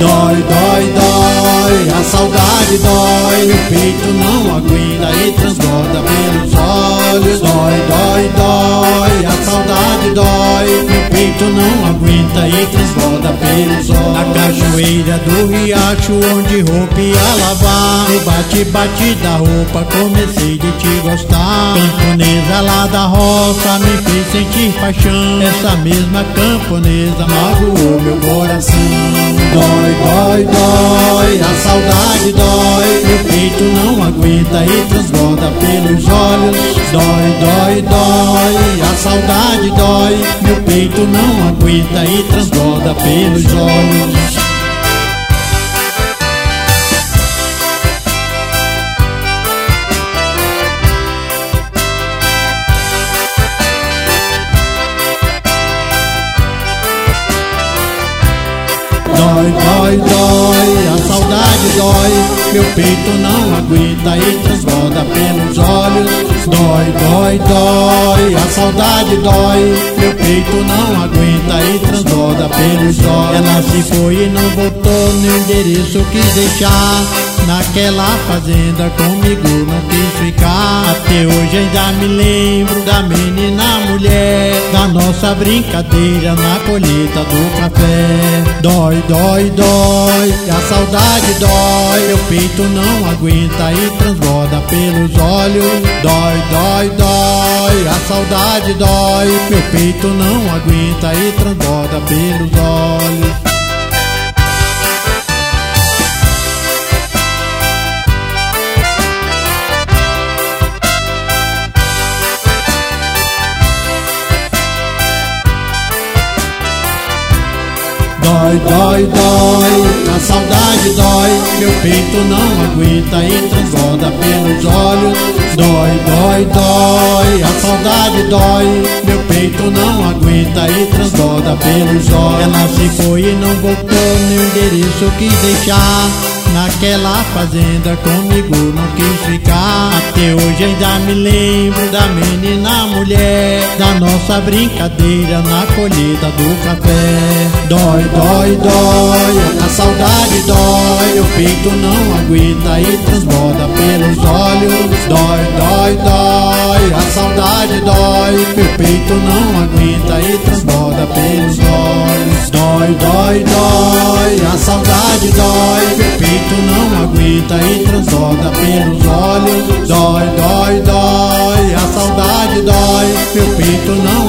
Dói, dói, dói, a saudade dói, meu peito não aguenta e transborda pelos olhos. Dói, dói, dói, a saudade dói, meu peito não aguenta e transborda pelos olhos. Na cachoeira do riacho onde roupa ia lavar, no bate-bate da roupa comecei de te gostar. Camponesa lá da roça me fez sentir paixão, essa mesma camponesa magoou meu coração. Dói, dói, dói, a saudade dói, meu peito não aguenta e transborda pelos olhos. Dói, dói, dói, a saudade dói, meu peito não aguenta e transborda pelos olhos. Dói, dói, dói, a saudade dói, meu peito não aguenta e transborda pelos olhos. Dói, dói, dói, a saudade dói, meu peito não aguenta e transborda pelos olhos. Ela se foi e não voltou, no endereço quis deixar, naquela fazenda comigo não quis ficar. Até hoje ainda me lembro da menina mulher, da nossa brincadeira na colheita do café. Dói, dói, dói, a saudade dói, meu peito não aguenta e transborda pelos olhos. Dói, dói, dói, a saudade dói, meu peito não aguenta e transborda pelos olhos. Dói, dói, dói, a saudade dói, meu peito não aguenta e transborda pelos olhos. Dói, dói, dói, a saudade dói, meu peito não aguenta e transborda pelos olhos. Ela se foi e não voltou, meu endereço quis deixar, naquela fazenda comigo não quis ficar. Até hoje ainda me lembro da menina mulher, da nossa brincadeira na colheita do café. Dói, dói, dói, a saudade dói, meu peito não aguenta e transborda pelos olhos. Dói, dói, dói, a saudade dói, meu peito não aguenta e transborda pelos olhos. Dói, dói, dói, a saudade dói, meu peito não aguenta e transborda pelos olhos. Dói, dói, dói, a saudade dói, meu peito não